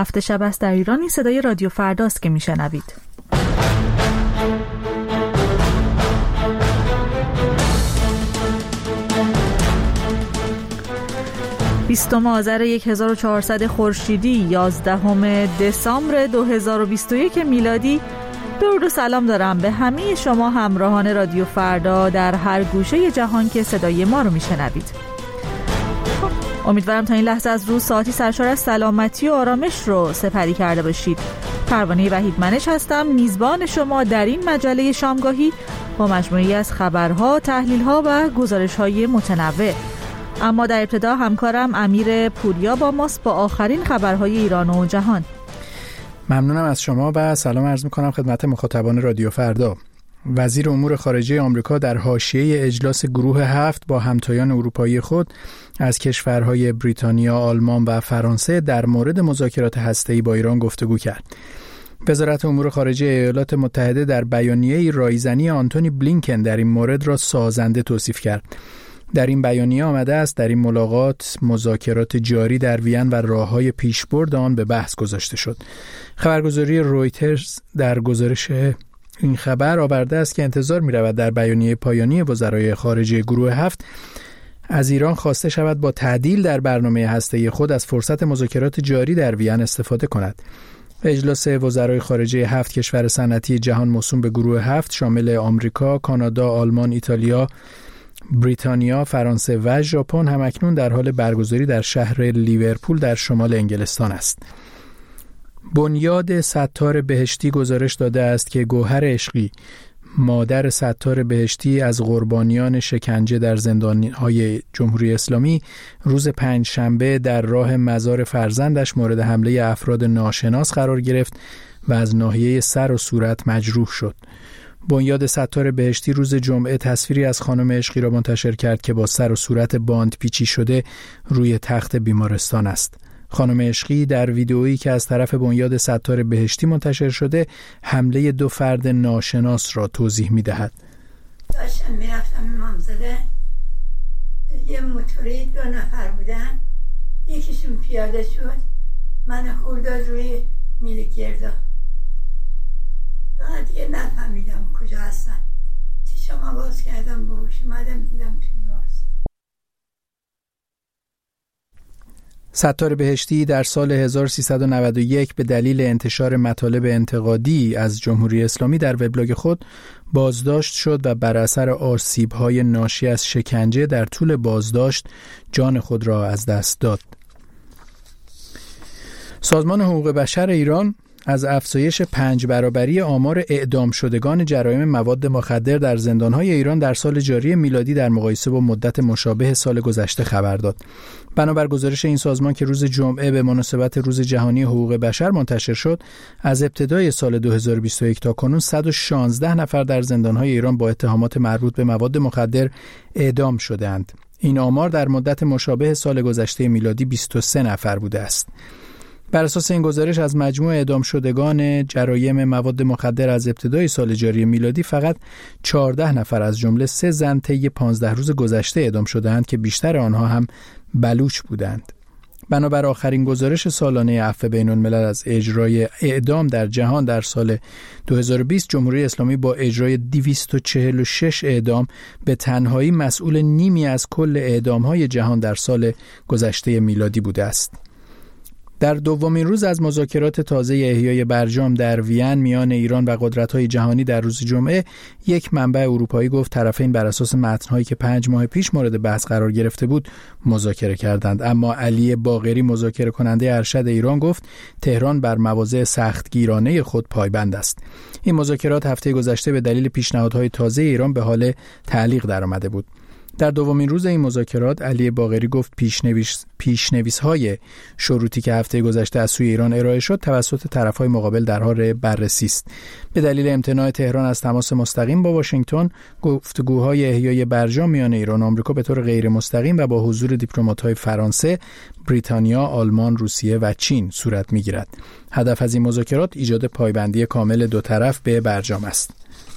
هفته شب است در ایران. این صدای رادیو فرداست که میشنوید. 20 آذر 1400 خورشیدی 11 دسامبر 2021 میلادی. درود و سلام دارم به همه شما همراهان رادیو فردا در هر گوشه جهان که صدای ما رو میشنوید. امیدوارم تا این لحظه از روز ساعتی سرشار از سلامتی و آرامش رو سپری کرده باشید. پروانه وحید منش هستم، میزبان شما در این مجله شامگاهی با مجموعی از خبرها، تحلیلها و گزارش‌های متنوع. اما در ابتدا همکارم امیر پوریا با ماست با آخرین خبرهای ایران و جهان. ممنونم از شما و سلام عرض می‌کنم خدمت مخاطبان رادیو فردا. وزیر امور خارجه آمریکا در حاشیه اجلاس گروه 7 با همتایان اروپایی خود از کشورهای بریتانیا، آلمان و فرانسه در مورد مذاکرات هسته‌ای با ایران گفتگو کرد. وزارت امور خارجه ایالات متحده در بیانیه‌ای رایزنی آنتونی بلینکن در این مورد را سازنده توصیف کرد. در این بیانیه آمده است در این ملاقات مذاکرات جاری در وین و راه‌های پیشبرد آن به بحث گذاشته شد. خبرگزاری رویترز در گزارش این خبر آورده است که انتظار می‌رود در بیانیه پایانی وزرای خارجه گروه 7 از ایران خواسته شود با تعدیل در برنامه هسته‌ای خود از فرصت مذاکرات جاری در وین استفاده کند. اجلاس وزرای خارجه 7 کشور صنعتی جهان موسوم به گروه 7 شامل آمریکا، کانادا، آلمان، ایتالیا، بریتانیا، فرانسه و ژاپن همکنون در حال برگزاری در شهر لیورپول در شمال انگلستان است. بنیاد ستار بهشتی گزارش داده است که گوهر عشقی، مادر ستار بهشتی از قربانیان شکنجه در زندان‌های جمهوری اسلامی، روز پنجشنبه در راه مزار فرزندش مورد حمله افراد ناشناس قرار گرفت و از ناحیه سر و صورت مجروح شد. بنیاد ستار بهشتی روز جمعه تصویری از خانم عشقی را منتشر کرد که با سر و صورت باندپیچی شده روی تخت بیمارستان است. خانم عشقی در ویدئویی که از طرف بنیاد ستار بهشتی منتشر شده حمله 2 فرد ناشناس را توضیح می‌دهد. داشتم میرفتم امامزاده، یه موتوری 2 نفر بودن، یکیشون پیاده شد، من خورداد روی میل گردا. دیگه نفهمیدم کجا هستن. چشم باز کردم به هوش اومدم دیدم توی وارست. ستار بهشتی در سال 1391 به دلیل انتشار مطالب انتقادی از جمهوری اسلامی در وبلاگ خود بازداشت شد و بر اثر آسیب‌های ناشی از شکنجه در طول بازداشت جان خود را از دست داد. سازمان حقوق بشر ایران از افزایش 5 برابری آمار اعدام شدگان جرایم مواد مخدر در زندان‌های ایران در سال جاری میلادی در مقایسه با مدت مشابه سال گذشته خبر داد. بنابر گزارش این سازمان که روز جمعه به مناسبت روز جهانی حقوق بشر منتشر شد، از ابتدای سال 2021 تا کنون 116 نفر در زندان‌های ایران با اتهامات مربوط به مواد مخدر اعدام شده‌اند. این آمار در مدت مشابه سال گذشته میلادی 23 نفر بوده است. بر اساس این گزارش از مجموع اعدام شدگان جرایم مواد مخدر از ابتدای سال جاری میلادی فقط 14 نفر از جمله 3 زن طی 15 روز گذشته اعدام شدند که بیشتر آنها هم بلوچ بودند. بنابر آخرین گزارش سالانه عفو بین‌الملل از اجرای اعدام در جهان در سال 2020 جمهوری اسلامی با اجرای 246 اعدام به تنهایی مسئول نیمی از کل اعدام‌های جهان در سال گذشته میلادی بوده است. در دومین روز از مذاکرات تازه احیای برجام در وین میان ایران و قدرت‌های جهانی در روز جمعه، یک منبع اروپایی گفت طرفین بر اساس متن‌هایی که 5 ماه پیش مورد بحث قرار گرفته بود مذاکره کردند. اما علی باقری مذاکره کننده ارشد ایران گفت تهران بر مواضع سختگیرانه خود پایبند است. این مذاکرات هفته گذشته به دلیل پیشنهادهای تازه ایران به حال تعلیق درآمده بود. در دومین روز این مذاکرات علی باقری گفت پیش‌نویس‌های شروطی که هفته گذشته از سوی ایران ارائه شد توسط طرف‌های مقابل در حال بررسی است. به دلیل امتناع تهران از تماس مستقیم با واشنگتن، گفتگوهای احیای برجام میان ایران و آمریکا به طور غیر مستقیم و با حضور دیپلمات‌های فرانسه، بریتانیا، آلمان، روسیه و چین صورت می‌گیرد. هدف از این مذاکرات ایجاد پایبندی کامل دو طرف به برجام است.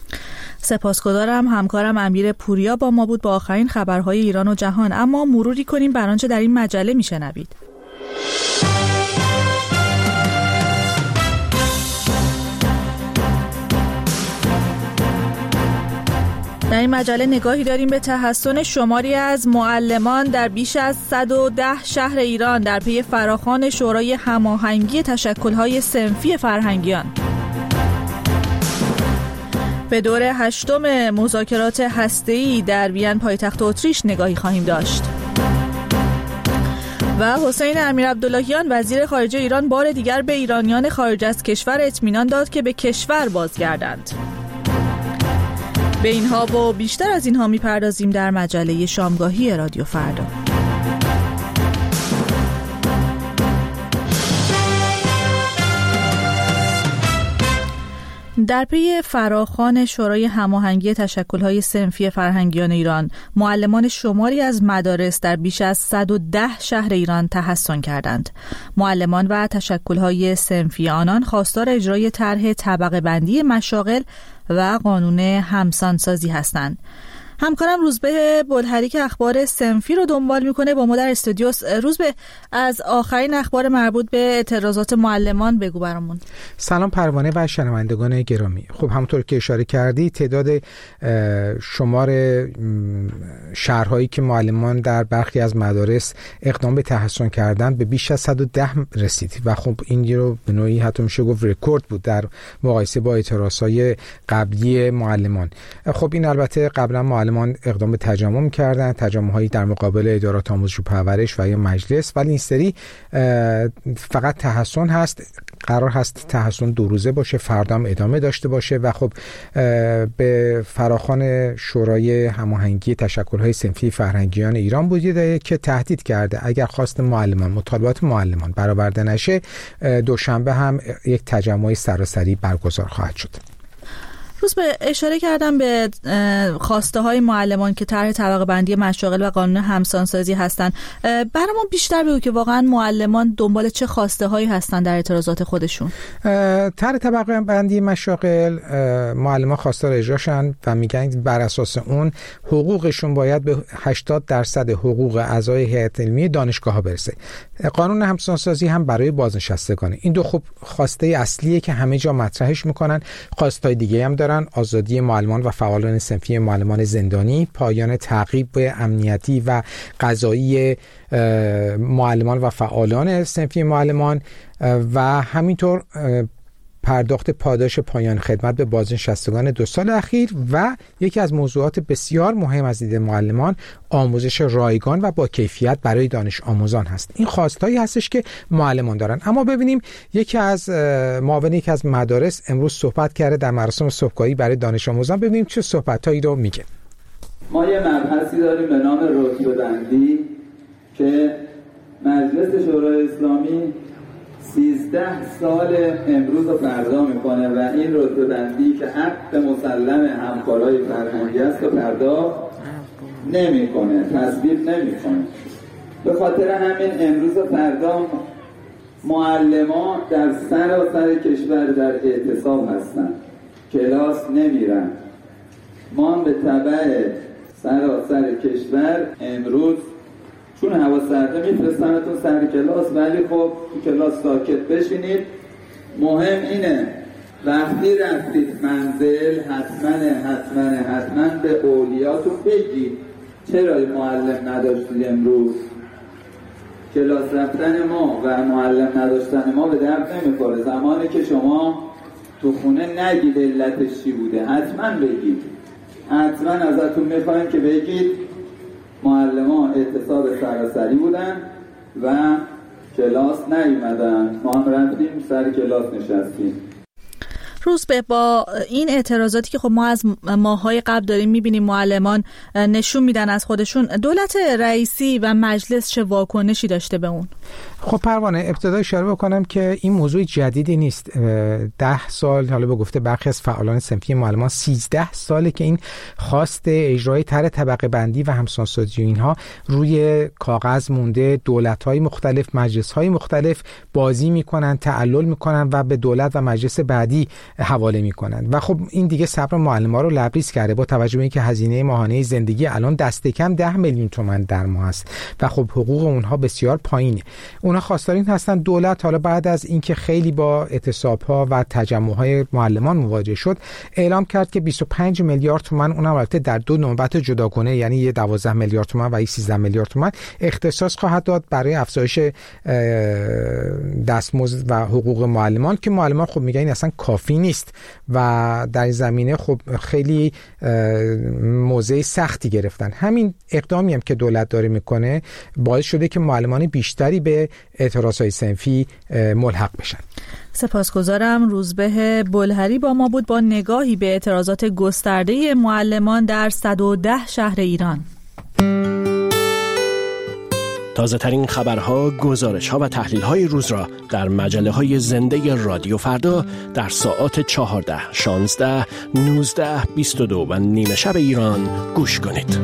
سپاسگزارم. همکارم امیر پوریا با ما بود با آخرین خبرهای ایران و جهان. اما مروری کنیم بر آنچه در این مجله میشنوید. در این مجله نگاهی داریم به تحسن شماری از معلمان در بیش از 110 شهر ایران در پی فراخوان شورای هماهنگی تشکل‌های صنفی فرهنگیان. به دور 8 مذاکرات هسته‌ای در وین پایتخت اتریش نگاهی خواهیم داشت. و حسین امیرعبداللهیان وزیر خارجه ایران بار دیگر به ایرانیان خارج از کشور اطمینان داد که به کشور بازگردند. به اینها و بیشتر از اینها میپردازیم در مجله شامگاهی رادیو فردا. در پی فراخوان شورای هماهنگی تشکل‌های صنفی فرهنگیان ایران، معلمان شماری از مدارس در بیش از 110 شهر ایران تحسن کردند. معلمان و تشکل‌های صنفی آنان خواستار اجرای طرح طبقه بندی مشاغل و قانون همسانسازی هستند. همکارم روزبه بلهری که اخبار صنفی رو دنبال میکنه با ما در استودیو. روزبه، از آخرین اخبار مربوط به اعتراضات معلمان بگو برامون. سلام پروانه و شنوندگان گرامی. خب همونطور که اشاره کردی تعداد شمار شهرهایی که معلمان در برخی از مدارس اقدام به تحسن کردن به بیش از 110 رسید و خب این رو به نوعی حتی میشه گفت رکورد بود در مقایسه با اعتراضهای قبلی معلمان. خب این البته قبلا معلمان اقدام به تجمع می‌کردن، تجمع‌هایی در مقابل ادارات آموزش و پرورش و یا مجلس، ولی این سری فقط تحسن هست. قرار هست تحسن 2 روزه باشه، فردا هم ادامه داشته باشه و خب به فراخوان شورای هماهنگی تشکل‌های صنفی فرهنگیان ایران بوده که تهدید کرده اگر خواست معلمان، مطالبات معلمان برآورده نشه، دوشنبه هم یک تجمع سراسری برگزار خواهد شد. روز به اشاره کردم به خواسته های معلمان که طرح طبقه بندی مشاغل و قانون همسانسازی هستند. برامون بیشتر بگو که واقعا معلمان دنبال چه خواسته هایی هستن در اعتراضات خودشون. طرح طبقه بندی مشاغل معلمان خواستار اجراشن و میگن بر اساس اون حقوقشون باید به 80% حقوق اعضای هیئت علمی دانشگاه ها برسه. قانون همسانسازی هم برای بازنشستگانه. این دو خب خواسته اصلیه که همه جا مطرحش میکنن. خواستای دیگه هم دارن: آزادی معلمان و فعالان صنفی معلمان زندانی، پایان تعقیب امنیتی و قضایی معلمان و فعالان صنفی معلمان و همینطور پرداخت پاداش پایان خدمت به بازنشستگان 2 سال اخیر و یکی از موضوعات بسیار مهم از دید معلمان آموزش رایگان و با کیفیت برای دانش آموزان هست. این خواستایی هستش که معلمان دارن. اما ببینیم یکی از مدارس امروز صحبت کرده در مراسم صبحگاهی برای دانش آموزان. ببینیم چه صحبتایی رو میگه. ما یه مبحثی داریم به نام رتبه‌بندی که مجلس شورای اسلامی 13 سال امروز رو فردا میکنه و این رتبه‌بندی که حق مسلم همکارای فرهنگی است رو فردا نمیکنه، تصویب نمیکنه. به خاطر همین امروز و فردا معلمان در سراسر کشور در اعتصاب هستن، کلاس نمیرن. ما به تبع سراسر کشور امروز چون هوا سرده میفرستنتون سر کلاس، ولی خب تو کلاس ساکت بشینید. مهم اینه وقتی رفتید منزل حتما به اولیاتون بگید چرا معلم نداشتید امروز. کلاس رفتن ما و معلم نداشتن ما به درد نمیخوره. زمانی که شما تو خونه نگید علتش چی بوده، حتما بگید. حتما ازتون میخوایم که بگید معلمان اعتصاب سراسری بودن و کلاس نیومدن، ما هم رفتیم سر کلاس نشستیم. روز به با این اعتراضاتی که خب ما از ماه‌های قبل داریم می‌بینیم معلمان نشون میدن از خودشون، دولت رئیسی و مجلس چه واکنشی داشته به اون؟ خب پروانه، ابتدا اشاره بکنم که این موضوع جدیدی نیست. 10 سال، حالا به گفته برخی از فعالان صنفی معلمان 13 ساله که این خواست اجرای طرح طبقه بندی و همسانسازی اینها روی کاغذ مونده. دولت‌های مختلف، مجلس‌های مختلف بازی میکنن، تعلل میکنن و به دولت و مجلس بعدی حواله میکنن و خب این دیگه صبر معلم‌ها رو لبریز کرده با توجه به اینکه هزینه ماهانه زندگی الان دست کم 10 میلیون تومان در ماه است و خب حقوق اونها بسیار پایینه. اونها خواستارین هستن دولت حالا بعد از اینکه خیلی با اعتصاب‌ها و تجمع‌های معلمان مواجه شد اعلام کرد که 25 میلیارد تومان، اونم البته در دو نوبت جداگانه، یعنی یه 12 میلیارد تومان و 13 میلیارد تومان اختصاص خواهد داد برای افزایش دستمزد و حقوق معلمان که معلمان خب میگن این اصلا کافی نیست و در این زمینه خب خیلی موضع سختی گرفتن. همین اقدامی هم که دولت داره میکنه باعث شده که معلمان بیشتری به اعتراضهای صنفی ملحق بشن. سپاسگزارم. روزبه بلهری با ما بود با نگاهی به اعتراضات گسترده معلمان در 110 شهر ایران. تازه ترین خبرها، گزارش‌ها و تحلیل‌های روز را در مجله‌های زنده رادیو فردا در ساعات 14، 16، 19، 22 و نیمه شب ایران گوش کنید.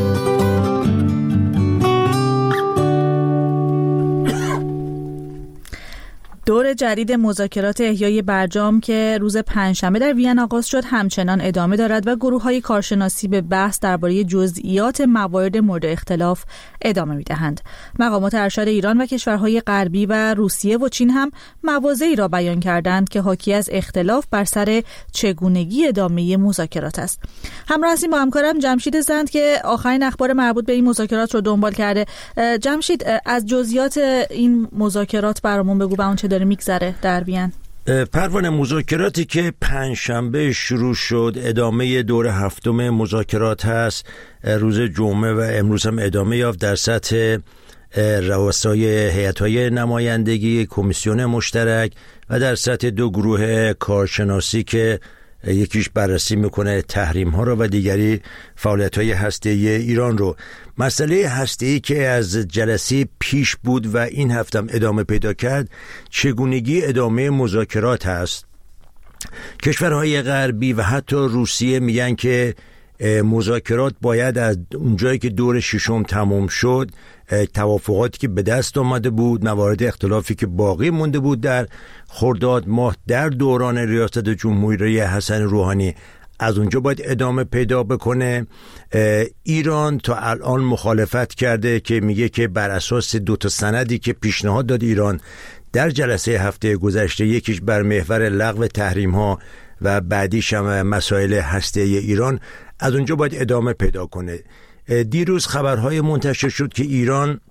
دور جدید مذاکرات احیای برجام که روز پنجشنبه در وین آغاز شد همچنان ادامه دارد و گروه‌های کارشناسی به بحث درباره جزئیات موارد مورد اختلاف ادامه می‌دهند. مقامات ارشد ایران و کشورهای غربی و روسیه و چین هم مواضعی را بیان کردند که حاکی از اختلاف بر سر چگونگی ادامه مذاکرات است. همراه هستیم با همکارم جمشید زند که آخرین اخبار مربوط به این مذاکرات رو دنبال کرده. جمشید، از جزئیات این مذاکرات برامون بگو، با اون چه داره میگذره در وین. پروانه، مذاکراتی که پنجشنبه شروع شد ادامه دور هفتم مذاکرات هست. روز جمعه و امروز هم ادامه یافت در سطح رؤسای هیئت‌های نمایندگی، کمیسیون مشترک و در سطح دو گروه کارشناسی که یکیش بررسی میکنه تحریم ها رو و دیگری فعالیت های هسته‌ای ایران رو. مسئله هسته‌ای که از جلسه پیش بود و این هفتم ادامه پیدا کرد چگونگی ادامه مذاکرات هست. کشورهای غربی و حتی روسیه میگن که مذاکرات باید از اونجایی که دور ششم تمام شد توافقاتی که به دست آمده بود، موارد اختلافی که باقی مونده بود در خرداد ماه در دوران ریاست جمهوری حسن روحانی، از اونجا باید ادامه پیدا بکنه. ایران تا الان مخالفت کرده که میگه که بر اساس 2 سندی که پیشنهاد داد ایران در جلسه هفته گذشته، یکیش بر محور لغو تحریم ها و بعدیش هم مسائل هسته‌ای ایران، از اونجا باید ادامه پیدا کنه. دیروز خبرهای منتشر شد که ایران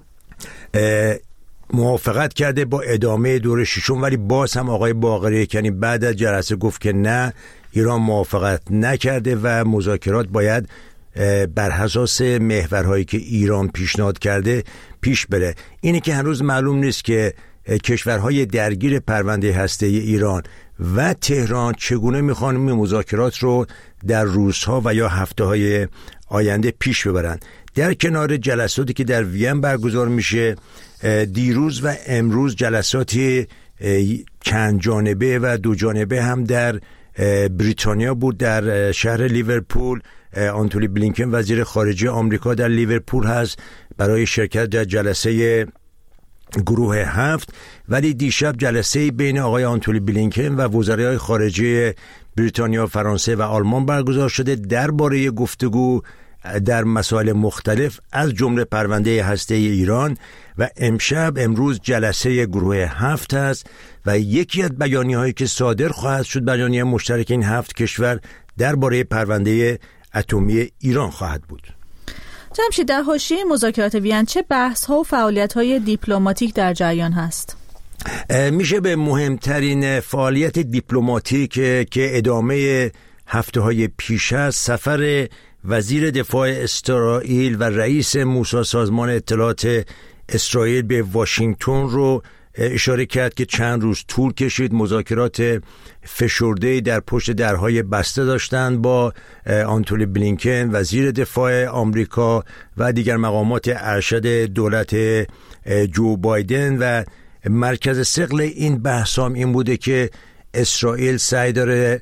موافقت کرده با ادامه دور ششم، ولی باز هم آقای باقری کنی بعد از جلسه گفت که نه، ایران موافقت نکرده و مذاکرات باید بر اساس محورهایی که ایران پیشنهاد کرده پیش بره. اینه که هنوز معلوم نیست که کشورهای درگیر پرونده هسته‌ای ایران و تهران چگونه میخوان این مذاکرات رو در روزها و یا هفته‌های آینده پیش ببرن. در کنار جلساتی که در وین برگزار میشه، دیروز و امروز جلساتی چند جانبه و 2 جانبه هم در بریتانیا بود. در شهر لیورپول آنتونی بلینکن وزیر خارجه آمریکا در لیورپول هست برای شرکت در جلسه گروه 7. ولی دیشب جلسه بین آقای آنتونی بلینکن و وزرای خارجه بریتانیا، فرانسه و آلمان برگزار شده درباره گفتگو در مسائل مختلف از جمله پرونده هسته‌ای ایران. و امروز جلسه گروه 7 است و یکی از بیانیه‌هایی که صادر خواهد شد بیانیه مشترک این 7 کشور درباره پرونده اتمی ایران خواهد بود. جمشید، در حاشیه مذاکرات وین چه بحث‌ها و فعالیت‌های دیپلماتیک در جریان هست؟ میشه به مهمترین فعالیت دیپلماتیک که ادامه هفته‌های پیش است سفر وزیر دفاع اسرائیل و رئیس موساد سازمان اطلاعات اسرائیل به واشنگتن رو اشاره کرد که چند روز طول کشید. مذاکرات فشرده در پشت درهای بسته داشتند با آنتونی بلینکن وزیر دفاع آمریکا و دیگر مقامات ارشد دولت جو بایدن. و مرکز ثقل این بحثام این بوده که اسرائیل سعی داره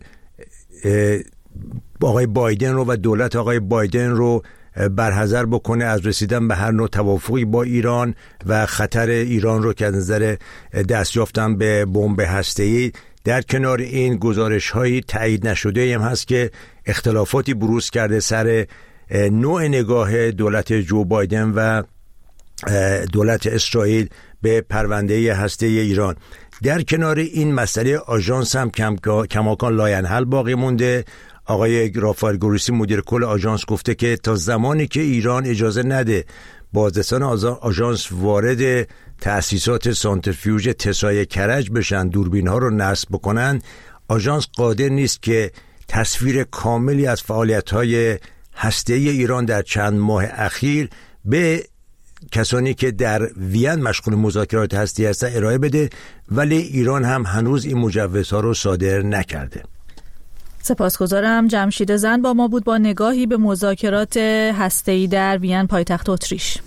آقای بایدن رو و دولت آقای بایدن رو برحذر بکنه از رسیدن به هر نوع توافقی با ایران و خطر ایران رو که از نظر دستیافتن به بمب هسته‌ای در کنار این گزارش‌های تایید نشده هم هست که اختلافاتی بروز کرده سر نوع نگاه دولت جو بایدن و دولت اسرائیل به پرونده هسته ایران. در کنار این مسئله آژانس هم کماکان لاینحل باقی مونده. آقای رافائل گروسی مدیر کل آژانس گفته که تا زمانی که ایران اجازه نده بازرسان آژانس وارد تأسیسات سانتریفیوژ تسای کرج بشن، دوربین ها رو نصب بکنن، آژانس قادر نیست که تصویر کاملی از فعالیت های هسته‌ای ایران در چند ماه اخیر به کسانی که در وین مشغول مذاکرات هسته‌ای هستند ارائه بده، ولی ایران هم هنوز این مجوزها رو صادر نکرده. سپاسگزارم. جمشید زن با ما بود با نگاهی به مذاکرات هسته‌ای در وین پایتخت اتریش.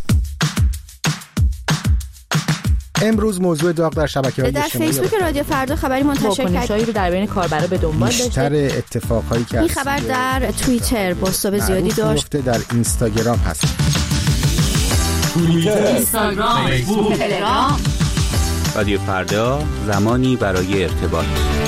امروز موضوع داغ در شبکه‌های اجتماعی در فیسبوک رادیو فردا خبری منتشر واکنش‌هایی رو در بین کاربرا به دنبال داشته. بیشتر اتفاقایی که این خبر در توییتر بازتاب زیادی داشت. در اینستاگرام هست. توییتر، اینستاگرام، فیسبوک، تلگرام. رادیو فردا، زمانی برای ارتباط.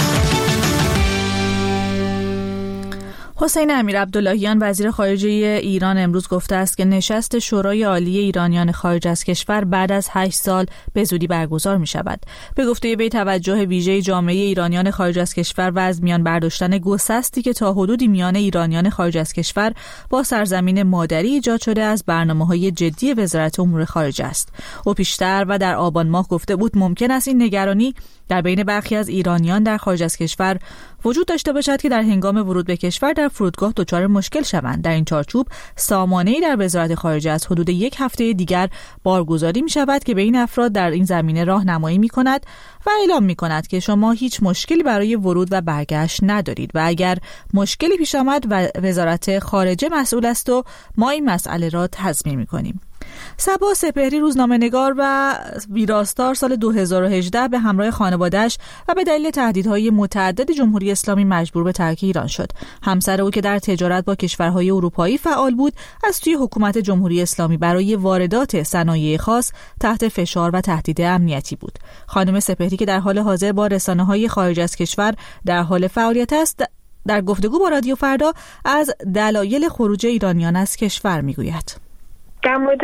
حسین امیرعبداللهیان وزیر خارجه ایران امروز گفته است که نشست شورای عالی ایرانیان خارج از کشور بعد از 8 سال به زودی برگزار می شود. به گفته وی توجه ویژه جامعه ایرانیان خارج از کشور و از میان برداشتن گسستی که تا حدودی میان ایرانیان خارج از کشور با سرزمین مادری ایجاد شده از برنامه‌های جدی وزارت امور خارجه است. او پیشتر و در آبان ماه گفته بود ممکن است این نگرانی در بین برخی از ایرانیان در خارج از کشور وجود داشته باشد که در هنگام ورود به کشور در فرودگاه دچار مشکل شوند. در این چارچوب سامانه‌ای در وزارت خارجه از حدود 1 هفته دیگر بارگذاری می شود که به این افراد در این زمینه راهنمایی می کند و اعلام می کند که شما هیچ مشکلی برای ورود و برگشت ندارید و اگر مشکلی پیش آمد و وزارت خارجه مسئول است و ما این مسئله را تضمین می کنیم. صبا سپهری روزنامه‌نگار و ویراستار سال 2018 به همراه خانواده‌اش و به دلیل تهدیدهای متعدد جمهوری اسلامی مجبور به ترک ایران شد. همسر او که در تجارت با کشورهای اروپایی فعال بود، از سوی حکومت جمهوری اسلامی برای واردات صنایع خاص تحت فشار و تهدید امنیتی بود. خانم سپهری که در حال حاضر با رسانه‌های خارج از کشور در حال فعالیت است، در گفتگو با رادیو فردا از دلایل خروج ایرانیان از کشور میگوید. در مورد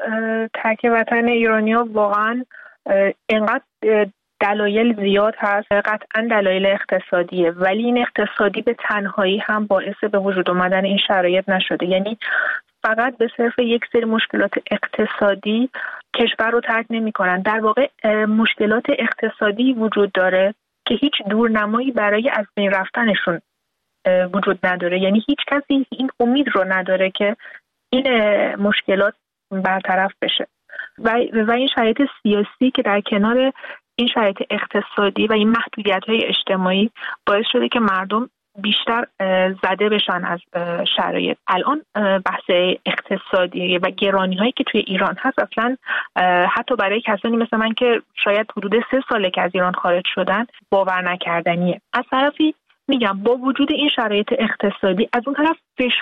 ترک وطن ایرانی‌ها واقعا اینقدر دلایل زیاد هست، قطعا دلایل اقتصادیه، ولی این اقتصادی به تنهایی هم باعث به وجود آمدن این شرایط نشده. یعنی فقط به صرف یک سری مشکلات اقتصادی کشور رو ترک نمی‌کنن. در واقع مشکلات اقتصادی وجود داره که هیچ دورنمایی برای از بین رفتنشون وجود نداره. یعنی هیچ کسی این امید رو نداره که این مشکلات برطرف بشه و این شرایط سیاسی که در کنار این شرایط اقتصادی و این محدودیت‌های اجتماعی باعث شده که مردم بیشتر زده بشن از شرایط. الان بحث اقتصادی و گرانی‌هایی که توی ایران هست اصلا حتی برای کسانی مثل من که شاید حدود 3 ساله که از ایران خارج شدن باور نکردنیه. از طرفی میگم با وجود این شرایط اقتصادی، از اون طرف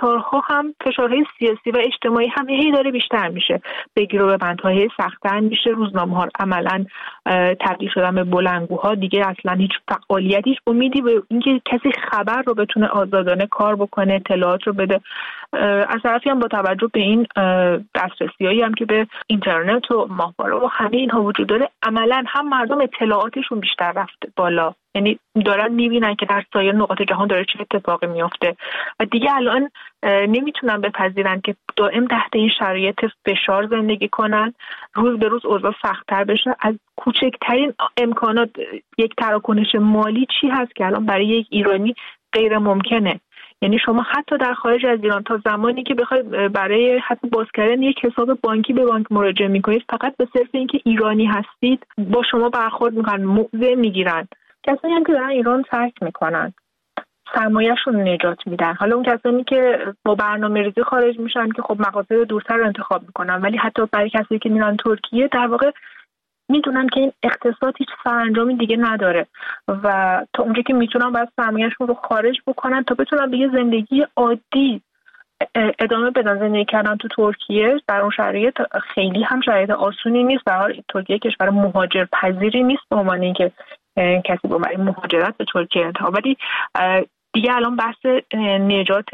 فشارهای سیاسی و اجتماعی هم هی داره بیشتر میشه. بگیر و ببندهای سخت‌تر میشه، روزنامه‌ها عملاً تبدیل شدن به بلندگوها، دیگه اصلا هیچ فعالیتی، هیچ امیدی به اینکه کسی خبر رو بتونه آزادانه کار بکنه، اطلاعات رو بده. از طرفی هم با توجه به این دسترسی‌هایی هم که به اینترنت و ماهواره و همه اینها وجود داره، عملاً هم مردم اطلاعاتشون بیشتر رفته بالا، یعنی دارن میبینن که در سایر نقاط جهان داره چه اتفاقی میفته و دیگه الان نمیتونن بپذیرن که دائم تحت این شرایط فشار زندگی کنن. روز به روز اوضاع سخت‌تر بشه. از کوچکترین امکانات یک تراکنش مالی چی هست که الان برای یک ایرانی غیر ممکنه. یعنی شما حتی در خارج از ایران تا زمانی که بخواید برای حتی باز کردن یک حساب بانکی به بانک مراجعه میکنید، فقط به صرف اینکه ایرانی هستید با شما برخورد میکنن، موضع میگیرن. کسانی هم که دارن ایران ترک میکنن سرمایه‌شون نجات میدن. حالا اون کسانی که با برنامه‌ریزی خارج میشن که خب مقاصد دورتر رو انتخاب میکنن، ولی حتی برای کسایی که میرن ترکیه در واقع میدونن که این اقتصاد هیچ سرانجامی دیگه نداره و تا اونجا که میتونن باید سرمایه‌شون رو خارج بکنن تا بتونن به یه زندگی عادی ادامه بدن. زندگی کردن تو ترکیه در اون شرایط خیلی هم شرایط آسونی نیست. در حال ترکیه کشور مهاجر پذیری نیست به عنوان اینکه کسی برای مهاجرت به ترکیه انتخاب. ولی دیگه الان بحث نجات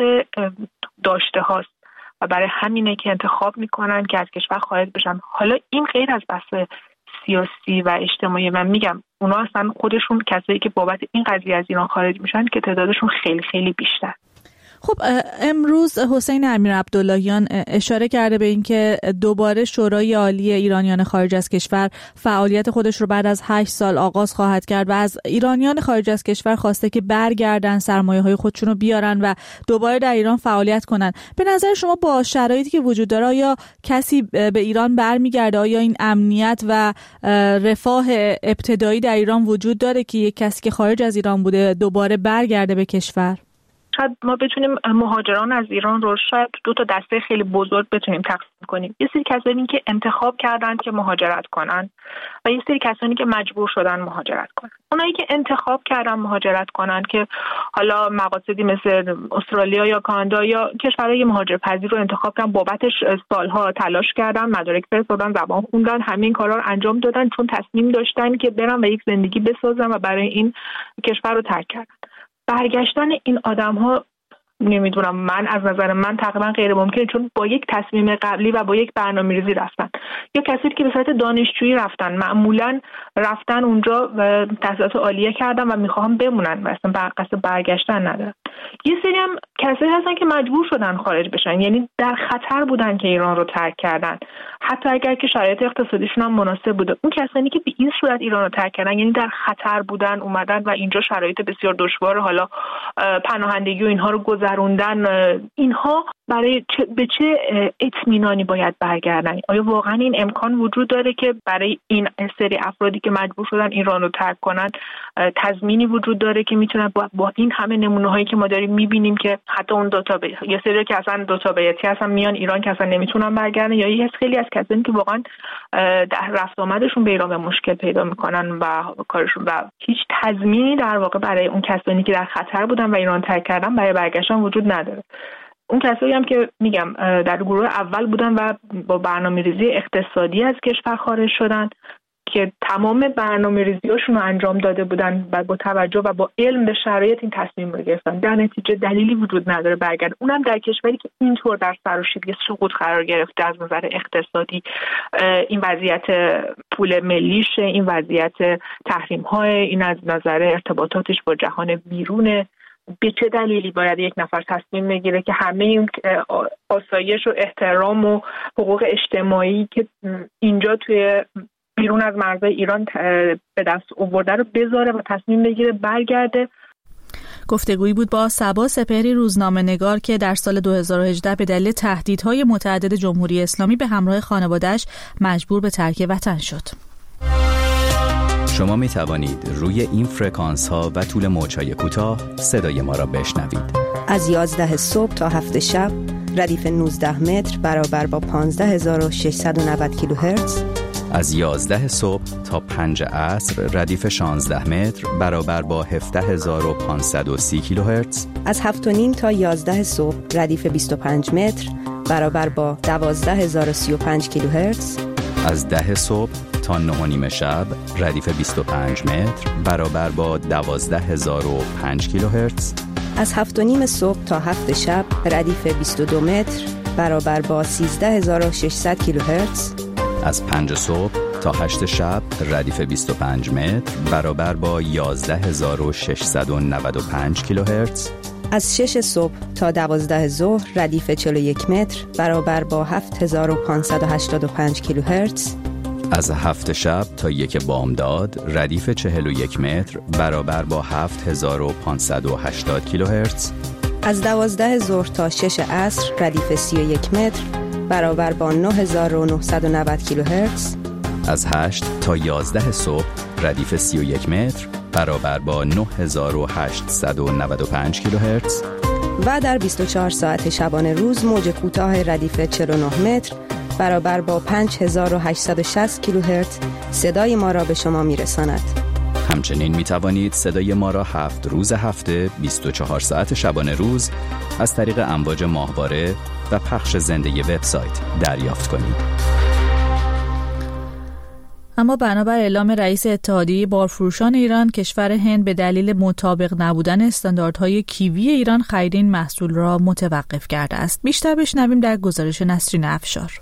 داشته هاست و برای همینه که انتخاب میکنن که از کشور خارج بشن. حالا این غیر از بحث سیاسی و اجتماعی، من میگم اونا اصلا خودشون کسایی که بابت این قضیه از ایران خارج میشن که تعدادشون خیلی خیلی بیشتر. خب امروز حسین امیرعبداللهیان اشاره کرده به این که دوباره شورای عالی ایرانیان خارج از کشور فعالیت خودش رو بعد از 8 سال آغاز خواهد کرد و از ایرانیان خارج از کشور خواسته که برگردن، سرمایه‌های خودشون رو بیارن و دوباره در ایران فعالیت کنن. به نظر شما با شرایطی که وجود داره آیا کسی به ایران برمیگرده؟ آیا این امنیت و رفاه ابتدایی در ایران وجود داره که یک کسی که خارج از ایران بوده دوباره برگرده به کشور؟ شاید ما بتونیم مهاجران از ایران رو شاید 2 تا دسته خیلی بزرگ بتونیم تقسیم کنیم. یه سری کسانی که انتخاب کردن که مهاجرت کنن و یه سری کسانی که مجبور شدن مهاجرت کنن. اونایی که انتخاب کردن مهاجرت کنن که حالا مقاصدی مثل استرالیا یا کانادا یا کشورهای مهاجرپذیر رو انتخاب کردن، بابتش سالها تلاش کردن، مدارک فرستادن، زبان خوندن، همین کارا رو انجام دادن چون تصمیم داشتن که برن و یک زندگی بسازن و برای این کشور رو ترک کردن. برگشتن این آدم‌ها نمیدونم، من از نظر من تقریبا غیر ممکنه، چون با یک تصمیم قبلی و با یک برنامه‌ریزی رفتن. یا کسایی که به صورت دانشجویی رفتن، معمولاً رفتن اونجا و تحصیلات عالیه کردن و میخوام بمونن و اصلا قصد برگشتن ندارن. یه سری هم کسایی هستن که مجبور شدن خارج بشن، یعنی در خطر بودن که ایران رو ترک کردن، حتی اگر که شرایط اقتصادیشون هم مناسب بوده. اون کسانی که به این صورت ایران رو ترک کردن یعنی در خطر بودن، اومدن و اینجا شرایط بسیار دشوار، حالا پناهندگی و اینها رو گذروندن، اینها برای به چه اطمینانی باید برگردن؟ آیا واقعا این امکان وجود داره که برای این سری افرادی که مجبور شدن ایران رو ترک کنن تضمینی وجود داره که میتونن با این همه نمونه‌هایی که ما داریم میبینیم که حتی اون دو تا یه سری که اصلا دو تا بیتی هستن میان ایران که اصلا نمیتونن برگردن، یا یه خیلی از کسانی که واقعا در رفت آمدشون به ایران به مشکل پیدا میکنن و کارشون و هیچ تضمینی در واقع برای اون کسانی که در خطر بودن و ایران ترک کردن برای برگشتن وجود نداره. اون کسایی هم که میگم در گروه اول بودن و با برنامه‌ریزی اقتصادی از کشور خارج شدن که تمام برنامه‌ریزی‌هاشون رو انجام داده بودن و با توجه و با علم به شرایط این تصمیم رو گرفتن، در نتیجه دلیلی وجود نداره برگرد. اونم در کشوری که اینطور در سر و شیب سقوط قرار گرفته از نظر اقتصادی، این وضعیت پول ملیشه، این وضعیت تحریم‌های، این از نظر ارتباطاتش با جهان بیرونه. به چه دلیلی باید یک نفر تصمیم بگیره که همه این آسایش و احترام و حقوق اجتماعی که اینجا توی بیرون از مرزهای ایران به دست آورده رو بذاره و تصمیم بگیره برگرده؟ گفتگویی بود با صبا سپهری، روزنامه‌نگار که در سال 2018 به دلیل تهدیدهای متعدد جمهوری اسلامی به همراه خانواده‌اش مجبور به ترک وطن شد. شما می توانید روی این فرکانس ها و طول موج‌های کوتاه صدای ما را بشنوید. از 11 صبح تا 7 شب ردیف 19 متر برابر با 15690 کیلوهرتز. از 11 صبح تا 5 عصر ردیف 16 متر برابر با 17530 کیلوهرتز. از 7:30 تا 11 صبح ردیف 25 متر برابر با 12035 کیلوهرتز. از 10 صبح تا 9:30 شب ردیف 25 متر برابر با 12005 کیلوهرتز. از 7:30 صبح تا 7 شب ردیف 22 متر برابر با 13600 کیلوهرتز. از 5 صبح تا 8 شب ردیف 25 متر برابر با 11695 کیلوهرتز. از 6 صبح تا 12 ظهر ردیف 41 متر برابر با 7585 کیلوهرتز. از 7 شب تا 1 بامداد ردیف 41 متر برابر با 7580 کیلوهرتز. از 12 ظهر تا 6 عصر ردیف 31 متر برابر با 9990 کیلوهرتز. از 8 تا 11 صبح ردیف 31 متر برابر با 9895 کیلوهرتز. و در 24 ساعت شبانه روز موج کوتاه ردیف 49 متر برابر با 5860 کیلوهرتز صدای ما را به شما میرساند. همچنین می توانید صدای ما را 7 روز هفته 24 ساعت شبانه روز از طریق امواج ماهواره و پخش زنده وبسایت دریافت کنید. اما بنابر اعلام رئیس اتحادیه بارفروشان ایران، کشور هند به دلیل مطابق نبودن استانداردهای کیوی ایران خرید این محصول را متوقف کرده است. بیشتر بشنویم در گزارش نسرین افشار.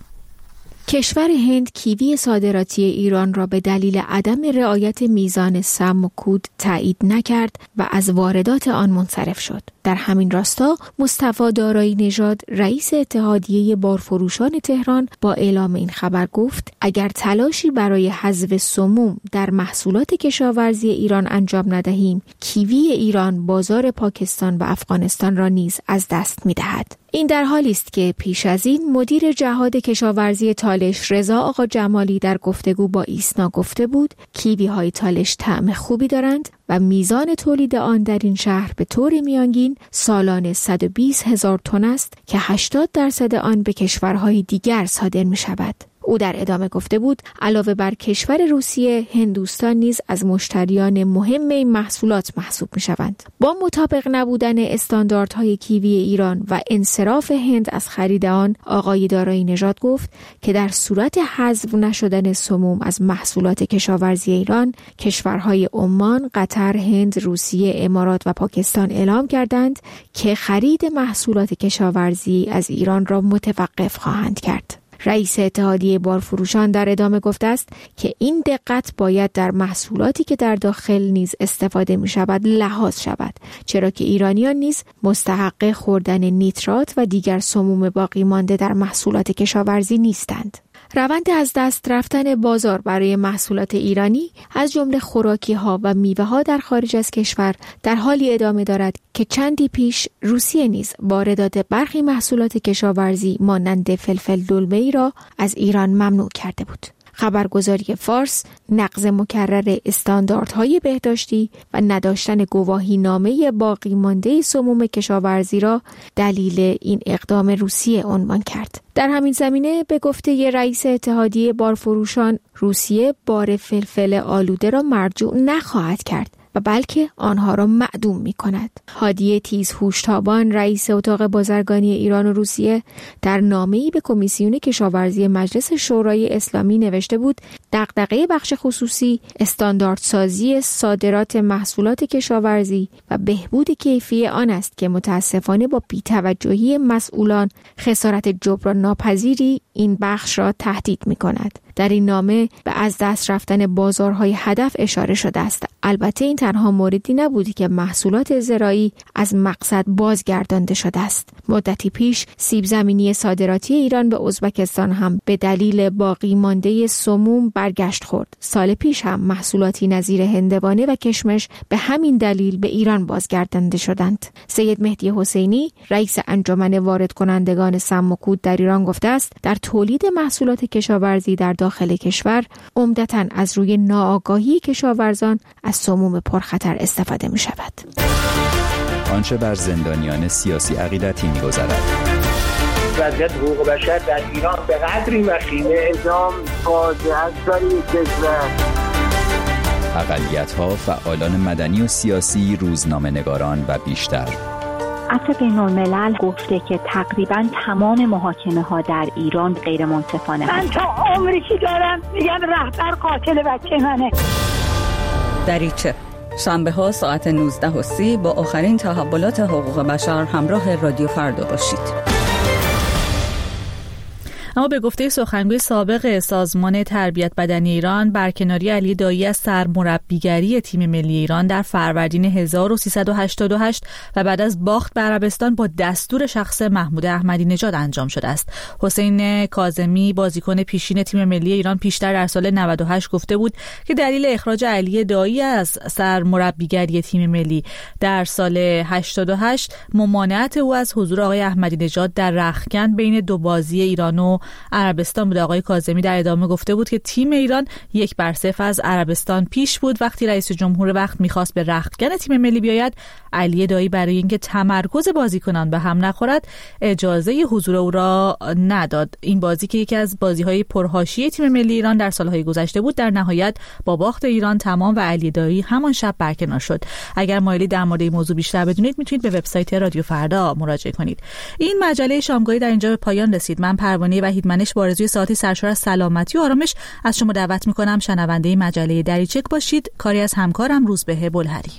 کشور هند کیوی صادراتی ایران را به دلیل عدم رعایت میزان سم و کود تایید نکرد و از واردات آن منصرف شد. در همین راستا مصطفی دارایی نژاد رئیس اتحادیه بارفروشان تهران با اعلام این خبر گفت اگر تلاشی برای حذف سموم در محصولات کشاورزی ایران انجام ندهیم، کیوی ایران بازار پاکستان و افغانستان را نیز از دست می‌دهد. این در حالی است که پیش از این مدیر جهاد کشاورزی تالش رضا آقا جمالی در گفتگو با ایسنا گفته بود کیوی های تالش طعم خوبی دارند و میزان تولید آن در این شهر به طور میانگین سالانه 120,000 تن است که 80% آن به کشورهای دیگر صادر می شود. او در ادامه گفته بود علاوه بر کشور روسیه، هندوستان نیز از مشتریان مهم این محصولات محسوب می شوند. با مطابق نبودن استانداردهای کیوی ایران و انصراف هند از خرید آن، آقای دارایی نژاد گفت که در صورت حذف نشدن سموم از محصولات کشاورزی ایران، کشورهای عمان، قطر، هند، روسیه، امارات و پاکستان اعلام کردند که خرید محصولات کشاورزی از ایران را متوقف خواهند کرد. رئیس اتحادیه بارفروشان در ادامه گفته است که این دقت باید در محصولاتی که در داخل نیز استفاده می شود لحاظ شود، چرا که ایرانیان نیز مستحق خوردن نیترات و دیگر سموم باقی مانده در محصولات کشاورزی نیستند. روند از دست رفتن بازار برای محصولات ایرانی از جمله خوراکی ها و میوه ها در خارج از کشور در حالی ادامه دارد که چندی پیش روسیه نیز واردات برخی محصولات کشاورزی مانند فلفل دلمه‌ای را از ایران ممنوع کرده بود. خبرگزاری فارس نقض مکرر استانداردهای بهداشتی و نداشتن گواهی نامه باقی مانده سموم کشاورزی را دلیل این اقدام روسیه عنوان کرد. در همین زمینه به گفته رئیس اتحادیه بارفروشان، روسیه بار فلفل آلوده را مرجوع نخواهد کرد و بلکه آنها را معدوم می کند. هادیه تیزهوشتابان رئیس اتاق بازرگانی ایران و روسیه در نامه‌ای به کمیسیون کشاورزی مجلس شورای اسلامی نوشته بود دغدغه بخش خصوصی استانداردسازی صادرات محصولات کشاورزی و بهبود کیفی آن است که متاسفانه با بی‌توجهی مسئولان خسارت جبران ناپذیری این بخش را تهدید می کند. در این نامه به از دست رفتن بازارهای هدف اشاره شده است. البته این تنها موردی نبودی که محصولات زراعی از مقصد بازگردانده شده است. مدتی پیش سیب زمینی صادراتی ایران به ازبکستان هم به دلیل باقی مانده سموم برگشت خورد. سال پیش هم محصولاتی نظیر هندوانه و کشمش به همین دلیل به ایران بازگردانده شدند. سید مهدی حسینی رئیس انجمن وارد کنندگان سم و کود در ایران گفته است در تولید محصولات کشاورزی در داخل کشور عمدتاً از روی ناآگاهی کشاورزان از سموم پرخطر استفاده می شود. آنچه بر زندانیان سیاسی عقیدتی می گذرد. وضعیت حقوق بشر در ایران به قدری وخیمه اعدام فاجعه است برای کشور. اقلیت‌ها، فعالان مدنی و سیاسی، روزنامه‌نگاران و بیشتر. عفو بین‌الملل گفته که تقریباً تمام محاکمه ها در ایران غیر منصفانه من تا عمری که دارم میگم رهبر قاتل بچه منه. دریچه شنبه ها ساعت 19:30 با آخرین تحولات حقوق بشر همراه رادیو فردا باشید. اما به گفته سخنگوی سابق سازمان تربیت بدنی ایران، برکناری علی دایی از سرمربیگری تیم ملی ایران در فروردین 1388 و بعد از باخت به عربستان با دستور شخص محمود احمدی نژاد انجام شده است. حسین کاظمی بازیکن پیشین تیم ملی ایران پیشتر در سال 98 گفته بود که دلیل اخراج علی دایی از سرمربیگری تیم ملی در سال 88 ممانعت او از حضور آقای احمدی نژاد در رختکن بین دو بازی ایران و عربستان بود. آقای کاظمی در ادامه گفته بود که تیم ایران 1-0 از عربستان پیش بود. وقتی رئیس جمهور وقت می‌خواست به رختکن تیم ملی بیاید، علی دایی برای اینکه تمرکز بازیکنان به هم نخورد اجازه حضور او را نداد. این بازی که یکی از بازی‌های پرحاشیه تیم ملی ایران در سال‌های گذشته بود، در نهایت با باخت ایران تمام و علی دایی همان شب برکنار شد. اگر مایلی در مورد این موضوع بیشتر بدونید میتونید به وبسایت رادیو فردا مراجعه کنید. این مجله شامگاهی در اینجا به پایان رسید. من پروانه وحید منش با آرزوی ساعتی سرشار از سلامتی و آرامش از شما دعوت میکنم شنونده مجله دریچک باشید. کاری از همکارم روزبه بلهری.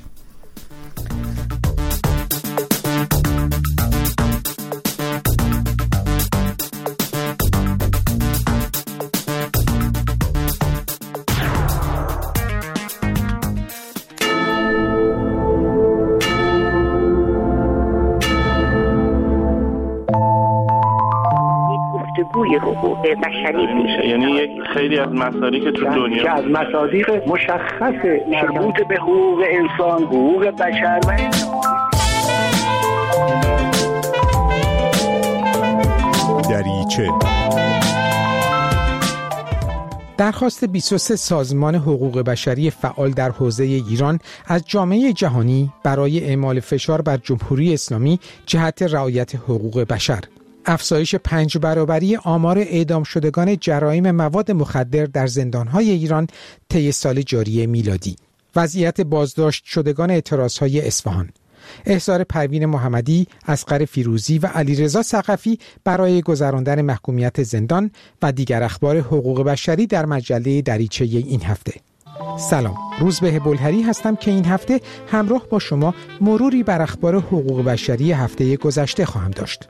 حقوق بشری میشه، یعنی یک خیلی از مصادیق که تو دنیا که از مصادیق مشخص مربوط به حقوق انسان، حقوق بشر و دریچه. درخواست 23 سازمان حقوق بشری فعال در حوزه ایران از جامعه جهانی برای اعمال فشار بر جمهوری اسلامی جهت رعایت حقوق بشر. افزایش 5 برابری آمار اعدام شدگان جرایم مواد مخدر در زندان‌های ایران طی سال جاری میلادی. وضعیت بازداشت شدگان اعتراض‌های اصفهان. احضار پروین محمدی، اصغر فیروزی و علیرضا ثقفی برای گذراندن محکومیت زندان و دیگر اخبار حقوق بشری در مجله دریچه این هفته. سلام، روزبه بلهری هستم که این هفته همراه با شما مروری بر اخبار حقوق بشری هفته گذشته خواهم داشت.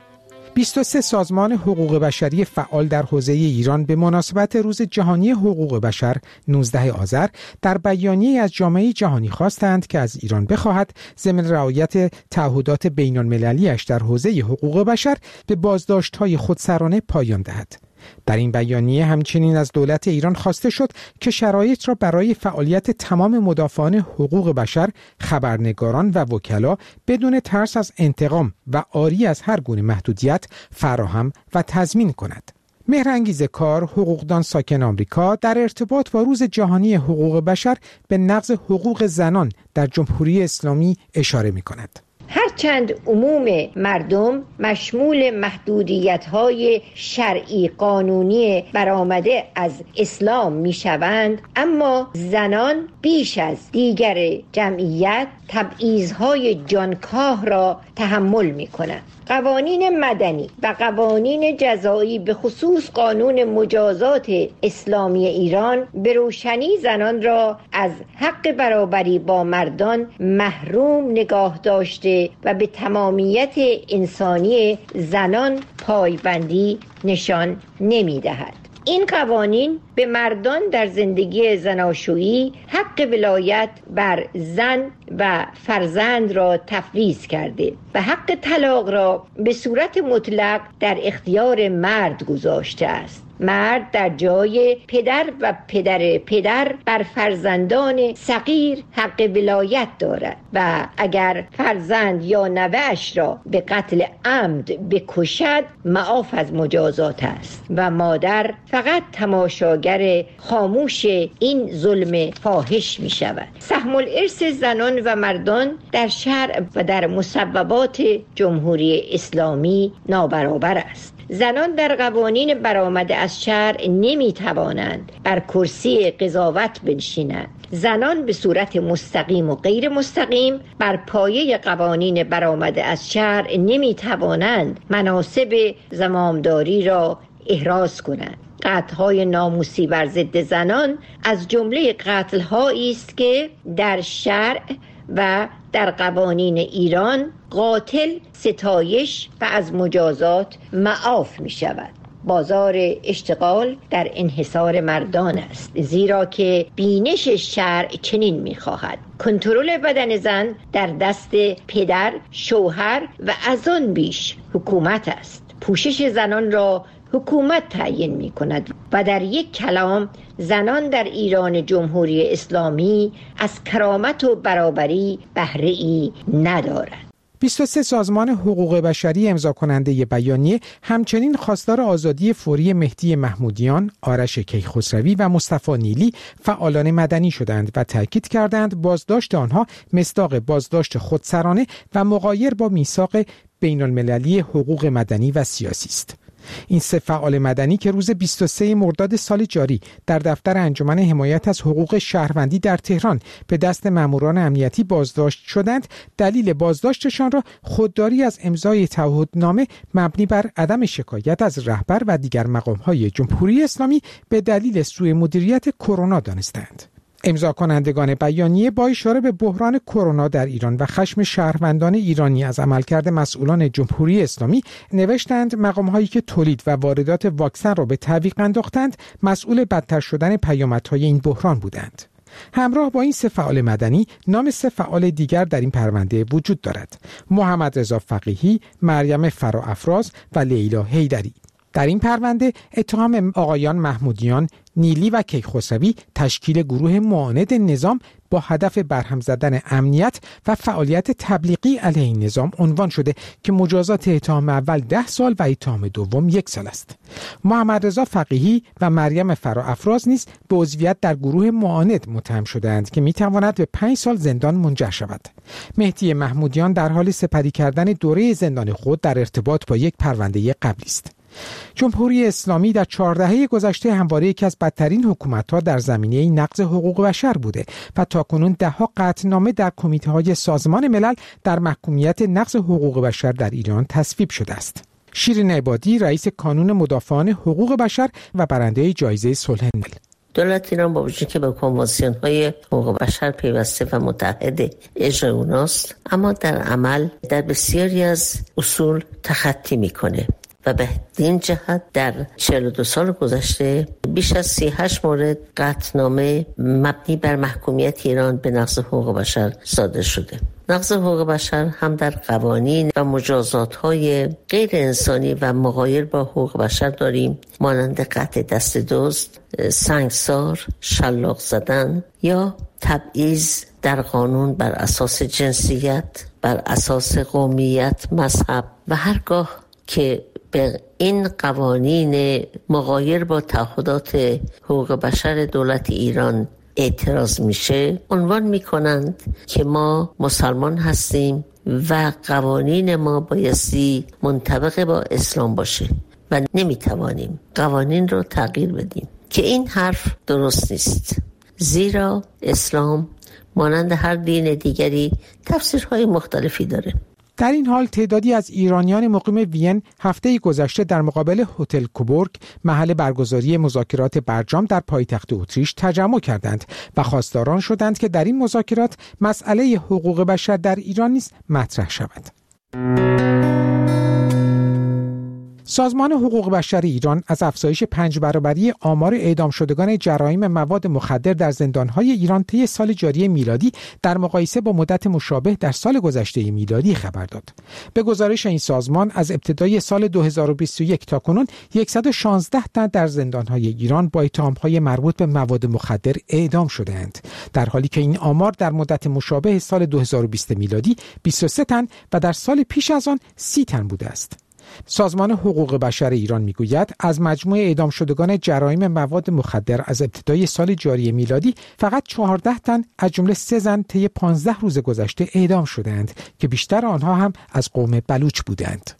23 سازمان حقوق بشری فعال در حوزه ایران به مناسبت روز جهانی حقوق بشر 19 آذر در بیانیه از جامعه جهانی خواستند که از ایران بخواهد ضمن رعایت تعهدات بین‌المللی‌اش در حوزه حقوق بشر به بازداشت‌های خودسرانه پایان دهد. در این بیانیه همچنین از دولت ایران خواسته شد که شرایط را برای فعالیت تمام مدافعان حقوق بشر، خبرنگاران و وکلا بدون ترس از انتقام و عاری از هر گونه محدودیت فراهم و تضمین کند. مهرانگیز کار، حقوقدان ساکن آمریکا، در ارتباط با روز جهانی حقوق بشر به نقض حقوق زنان در جمهوری اسلامی اشاره می‌کند. هرچند عموم مردم مشمول محدودیت‌های شرعی قانونی برآمده از اسلام می‌شوند، اما زنان بیش از دیگر جمعیت تبعیض‌های جانکاه را تحمل می‌کنند. قوانین مدنی و قوانین جزایی به خصوص قانون مجازات اسلامی ایران به روشنی زنان را از حق برابری با مردان محروم نگاه داشته و به تمامیت انسانی زنان پایبندی نشان نمی‌دهد. این قوانین به مردان در زندگی زناشویی حق ولایت بر زن و فرزند را تفویض کرده و حق طلاق را به صورت مطلق در اختیار مرد گذاشته است. مرد در جای پدر و پدر بر فرزندان صغیر حق ولایت دارد و اگر فرزند یا نوه‌اش را به قتل عمد بکشد معاف از مجازات است و مادر فقط تماشاگر خاموش این ظلم فاحش می شود. سهم الارث زنان و مردان در شرع و در مصوبات جمهوری اسلامی نابرابر است. زنان در قوانین برآمده از شرع نمی توانند بر کرسی قضاوت بنشینند. زنان به صورت مستقیم و غیر مستقیم بر پایه قوانین برآمده از شرع نمی توانند مناصب زمامداری را احراز کنند. قتل‌های ناموسی بر ضد زنان از جمله قتل‌هایی است که در شرع و در قوانین ایران قاتل ستایش و از مجازات معاف می شود. بازار اشتغال در انحصار مردان است، زیرا که بینش شرع چنین می خواهد. کنترل بدن زن در دست پدر، شوهر و از آن بیش حکومت است. پوشش زنان را حکومت تعیین می کند و در یک کلام زنان در ایران جمهوری اسلامی از کرامت و برابری بهره‌ای ندارند. 23 سازمان حقوق بشری امضا کننده بیانیه همچنین خواستار آزادی فوری مهدی محمودیان، آرش کیخسروی و مصطفی نیلی فعالان مدنی شدند و تاکید کردند بازداشت آنها مصداق بازداشت خودسرانه و مغایر با میثاق بین‌المللی حقوق مدنی و سیاسی است. این 3 فعال مدنی که روز 23 مرداد سال جاری در دفتر انجمن حمایت از حقوق شهروندی در تهران به دست ماموران امنیتی بازداشت شدند، دلیل بازداشتشان را خودداری از امضای تعهدنامه مبنی بر عدم شکایت از رهبر و دیگر مقام‌های جمهوری اسلامی به دلیل سوء مدیریت کرونا دانستند. امضا کنندگان بیانیه با اشاره به بحران کرونا در ایران و خشم شهروندان ایرانی از عملکرد مسئولان جمهوری اسلامی نوشتند مقام‌هایی که تولید و واردات واکسن را به تعویق انداختند مسئول بدتر شدن پیامدهای این بحران بودند. همراه با این 3 فعال مدنی نام 3 فعال دیگر در این پرونده وجود دارد: محمد رضا فقیهی، مریم فراافراز و لیلا حیدری. در این پرونده اتهام آقایان محمودیان، نیلی و کیخسروی تشکیل گروه معاند نظام با هدف برهم زدن امنیت و فعالیت تبلیغی علیه این نظام عنوان شده که مجازات اتهام اول 10 سال و اتهام دوم 1 سال است. محمد رضا فقیهی و مریم فراافراز نیز به عضویت در گروه معاند متهم شدند که میتواند به 5 سال زندان منجر شود. مهدی محمودیان در حال سپری کردن دوره زندان خود در ارتباط با یک پرونده قبلی است. جمهوری اسلامی در 4 دهه گذشته همواره یکی از بدترین حکومت‌ها در زمینه نقض حقوق بشر بوده و تاکنون 10 قطعنامه در کمیته‌های سازمان ملل در محکومیت نقض حقوق بشر در ایران تصویب شده است. شیرین عبادی، رئیس کانون مدافعان حقوق بشر و برنده جایزه صلح نوبل: دولت ایران با وجود که به کنوانسیون‌های حقوق بشر پیوسته و متحد اجرای اوناست، اما در عمل در بسیاری از اصول تخطی میکنه و به این جهت در 42 سال گذشته بیش از 38 مورد قطعنامه مبنی بر محکومیت ایران به نقض حقوق بشر صادر شده. نقض حقوق بشر هم در قوانین و مجازات‌های غیر انسانی و مغایر با حقوق بشر داریم، مانند قطع دست دزد، سنگسار، شلاق زدن یا تبعیض در قانون بر اساس جنسیت، بر اساس قومیت، مذهب و هرگاه که به این قوانین مغایر با تعهدات حقوق بشر دولت ایران اعتراض میشه، عنوان میکنند که ما مسلمان هستیم و قوانین ما بایستی منطبق با اسلام باشه و نمیتوانیم قوانین رو تغییر بدیم، که این حرف درست نیست، زیرا اسلام مانند هر دین دیگری تفسیرهای مختلفی داره. در این حال تعدادی از ایرانیان مقیم وین هفته گذشته در مقابل هتل کوبورگ، محل برگزاری مذاکرات برجام در پایتخت اتریش، تجمع کردند و خواستاران شدند که در این مذاکرات مسئله حقوق بشر در ایران نیز مطرح شود. سازمان حقوق بشر ایران از افزایش 5 برابری آمار اعدام شدگان جرایم مواد مخدر در زندان‌های ایران طی سال جاری میلادی در مقایسه با مدت مشابه در سال گذشته میلادی خبر داد. به گزارش این سازمان از ابتدای سال 2021 تا کنون 116 تن در زندان‌های ایران با اتهام‌های مربوط به مواد مخدر اعدام شده‌اند، در حالی که این آمار در مدت مشابه سال 2020 میلادی 23 تن و در سال پیش از آن 30 تن بوده است. سازمان حقوق بشر ایران میگوید از مجموع اعدام شدگان جرایم مواد مخدر از ابتدای سال جاری میلادی فقط 14 تن از جمله 3 زن طی 15 روز گذشته اعدام شدند که بیشتر آنها هم از قوم بلوچ بودند.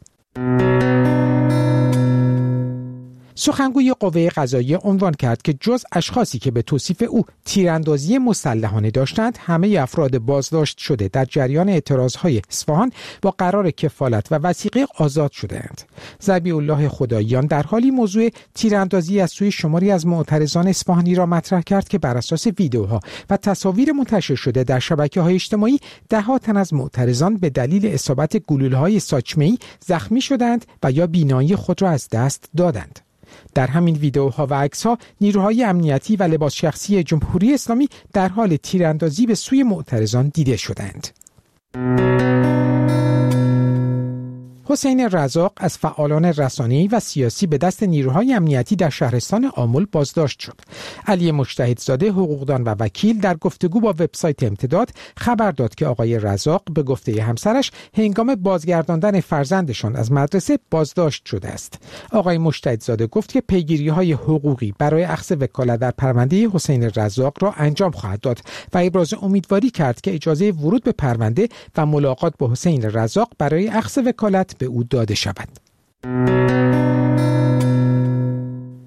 سخنگوی قوه قضاییه عنوان کرد که جز اشخاصی که به توصیف او تیراندازی مسلحانه داشتند، همه افراد بازداشت شده در جریان اعتراضهای اصفهان با قرار کفالت و وثیقه آزاد شده‌اند. ذبیح الله خداییان در حالی موضوع تیراندازی از سوی شماری از معترضان اصفهانی را مطرح کرد که بر اساس ویدیوها و تصاویر منتشر شده در شبکه‌های اجتماعی ده‌ها تن از معترضان به دلیل اصابت گلوله‌های ساچمه‌ای زخمی شدند و یا بینایی خود را از دست دادند. در همین ویدیوها و عکس‌ها نیروهای امنیتی و لباس شخصی جمهوری اسلامی در حال تیراندازی به سوی معترضان دیده شدند. حسین رزاق از فعالان رسانه‌ای و سیاسی به دست نیروهای امنیتی در شهرستان آمل بازداشت شد. علی مجتهدزاده، حقوقدان و وکیل، در گفتگو با وبسایت امتداد خبر داد که آقای رزاق به گفته همسرش هنگام بازگرداندن فرزندشان از مدرسه بازداشت شده است. آقای مجتهدزاده گفت که پیگیری‌های حقوقی برای اخذ وکالت در پرونده حسین رزاق را انجام خواهد داد و ابراز امیدواری کرد که اجازه ورود به پرونده و ملاقات با حسین رزاق برای اخذ وکالت به او داده شود.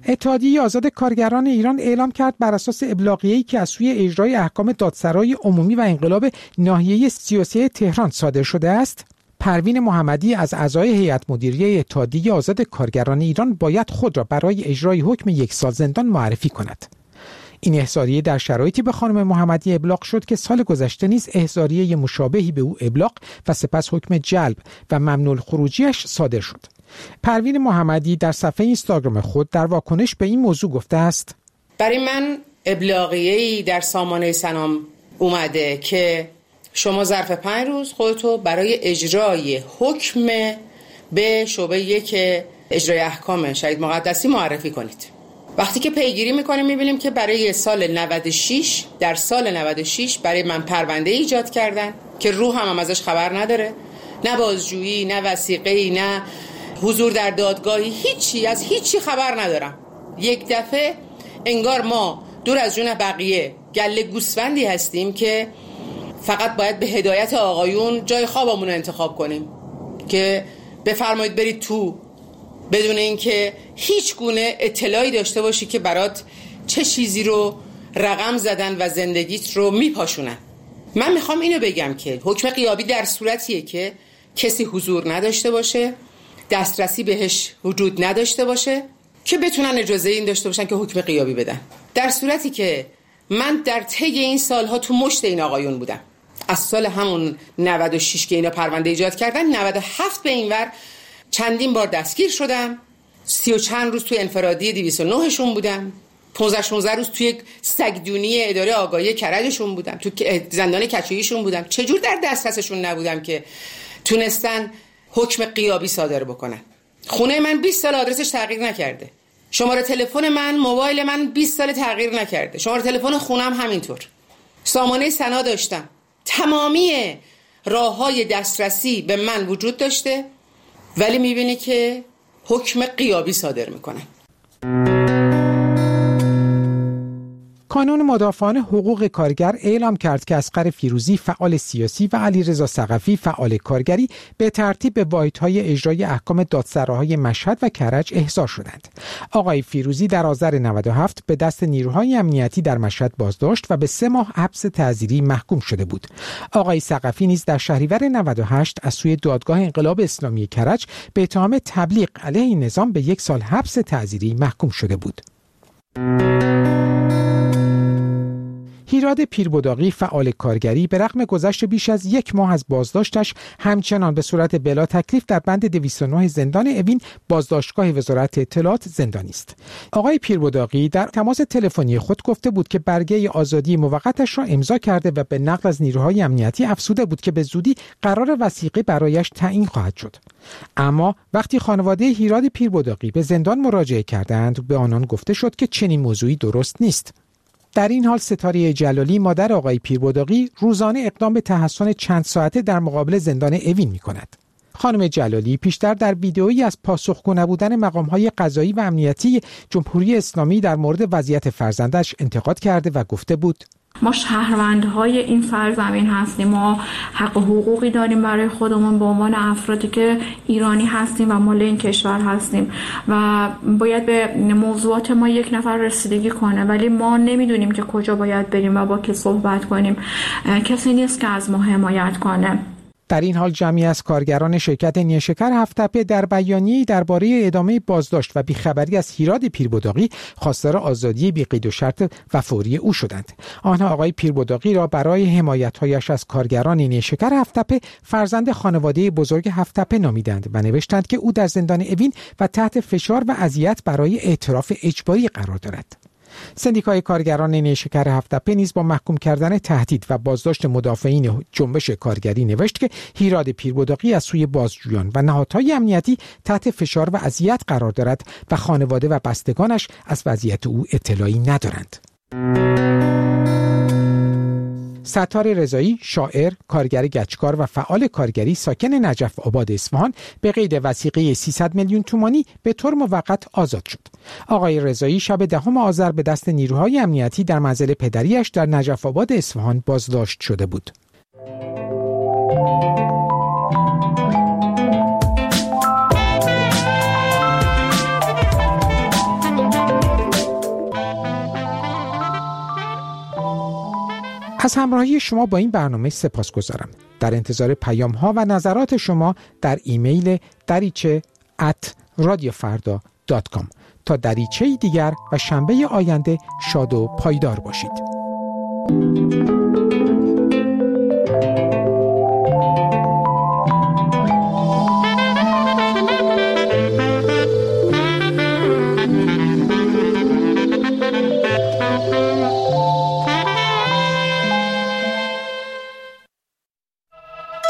اتحادیه آزاد کارگران ایران اعلام کرد بر اساس ابلاغیه‌ای که از سوی اجرای احکام دادسرای عمومی و انقلاب ناحیه سیاسی تهران صادر شده است، پروین محمدی از اعضای هیئت مدیره اتحادیه آزاد کارگران ایران باید خود را برای اجرای حکم 1 سال زندان معرفی کند. این احضاریه در شرایطی به خانم محمدی ابلاغ شد که سال گذشته نیز احضاریه مشابهی به او ابلاغ و سپس حکم جلب و ممنوع الخروجیش صادر شد. پروین محمدی در صفحه اینستاگرام خود در واکنش به این موضوع گفته است: برای من ابلاغیه‌ای در سامانه سنام اومده که شما ظرف 5 روز خودتو برای اجرای حکم به شعبه 1 اجرای احکام شهید مقدسی معرفی کنید. وقتی که پیگیری میکنیم میبینیم که برای سال 96 در سال 96 برای من پرونده ایجاد کردن که روحم هم ازش خبر نداره، نه بازجویی، نه وثیقه‌ای، نه حضور در دادگاهی، هیچی از هیچی خبر ندارم. یک دفعه انگار ما دور از جون بقیه گله گوسفندی هستیم که فقط باید به هدایت آقایون جای خوابمون رو انتخاب کنیم که بفرمایید برید تو، بدون اینکه هیچ گونه اطلاعی داشته باشی که برات چه چیزی رو رقم زدن و زندگیت رو میپاشونن. من میخوام اینو بگم که حکم غیابی در صورتیه که کسی حضور نداشته باشه، دسترسی بهش وجود نداشته باشه که بتونن اجازه این داشته باشن که حکم غیابی بدن. در صورتی که من در طی این سالها تو مشت این آقایون بودم، از سال همون 96 که اینا پرونده ایجاد کردن 97 به اینور چندین بار دستگیر شدم، 30 و چند روز توی انفرادی 209 شون بودم، 15-16 روز توی سگدونی اداره آگاهی کرجشون بودم، تو زندان کچویشون بودم. چجور در دسترسشون نبودم که تونستن حکم غیابی صادر بکنن؟ خونه من 20 سال آدرسش تغییر نکرده، شماره تلفن من، موبایل من 20 سال تغییر نکرده، شماره تلفن خونم همینطور، سامانه سنا داشتم، تمامی راه‌های دسترسی به من وجود داشته، ولی میبینی که حکم غیابی صادر میکنن. کانون مدافعان حقوق کارگر اعلام کرد که اصغر فیروزی فعال سیاسی و علیرضا ثقفی فعال کارگری به ترتیب به واحدهای اجرای احکام دادسراهای مشهد و کرج احضار شدند. آقای فیروزی در آذر 97 به دست نیروهای امنیتی در مشهد بازداشت و به 3 ماه حبس تعزیری محکوم شده بود. آقای ثقفی نیز در شهریور 98 از سوی دادگاه انقلاب اسلامی کرج به اتهام تبلیغ علیه نظام به 1 سال حبس تعزیری محکوم شده بود. هیراد پیربداقی فعال کارگری به رغم گذشت بیش از 1 ماه از بازداشتش همچنان به صورت بلا تکلیف در بند 209 زندان اوین بازداشتگاه وزارت اطلاعات زندانی است. آقای پیربداقی در تماس تلفنی خود گفته بود که برگه آزادی موقتش را امضا کرده و به نقل از نیروهای امنیتی افزوده بود که به زودی قرار وثیقه برایش تعیین خواهد شد. اما وقتی خانواده هیراد پیربداقی به زندان مراجعه کردند، به آنان گفته شد که چنین موضوعی درست نیست. در این حال ستاره جلالی مادر آقای پیربداقی روزانه اقدام به تحصن چند ساعته در مقابل زندان اوین می‌کند. خانم جلالی پیشتر در ویدئویی از پاسخگو نبودن مقام‌های قضایی و امنیتی جمهوری اسلامی در مورد وضعیت فرزندش انتقاد کرده و گفته بود: ما شهروندهای این سرزمین هستیم، ما حق و حقوقی داریم برای خودمون به عنوان افرادی که ایرانی هستیم و مال این کشور هستیم و باید به موضوعات ما یک نفر رسیدگی کنه، ولی ما نمیدونیم که کجا باید بریم و با کی صحبت کنیم. کسی نیست که از ما حمایت کنه. در این حال جمعی از کارگران شرکت نیشکر هفت‌تپه در بیانیه‌ای درباره ادامه بازداشت و بیخبری از هیراد پیربداقی خواستار آزادی بی قید و شرط و فوری او شدند. آنها آقای پیربداقی را برای حمایت‌هایش از کارگران نیشکر هفت‌تپه فرزند خانواده بزرگ هفت‌تپه نامیدند و نوشتند که او در زندان اوین و تحت فشار و اذیت برای اعتراف اجباری قرار دارد. سندیکای کارگران نیشکر هفت‌تپه نیز با محکوم کردن تهدید و بازداشت مدافعین جنبش کارگری نوشت که هیراد پیربداقی از سوی بازجویان و نهادهای امنیتی تحت فشار و اذیت قرار دارد و خانواده و بستگانش از وضعیت او اطلاعی ندارند. ستار رضایی، شاعر، کارگر گچکار و فعال کارگری ساکن نجف آباد اصفهان به قید وثیقه 300 میلیون تومانی به طور موقت آزاد شد. آقای رضایی شب 10 آذر به دست نیروهای امنیتی در منزل پدریش در نجف آباد اصفهان بازداشت شده بود. از همراهی شما با این برنامه سپاسگزارم. در انتظار پیام ها و نظرات شما در ایمیل dariche@radiofarda.com. تا دریچه دیگر و شنبه آینده شاد و پایدار باشید.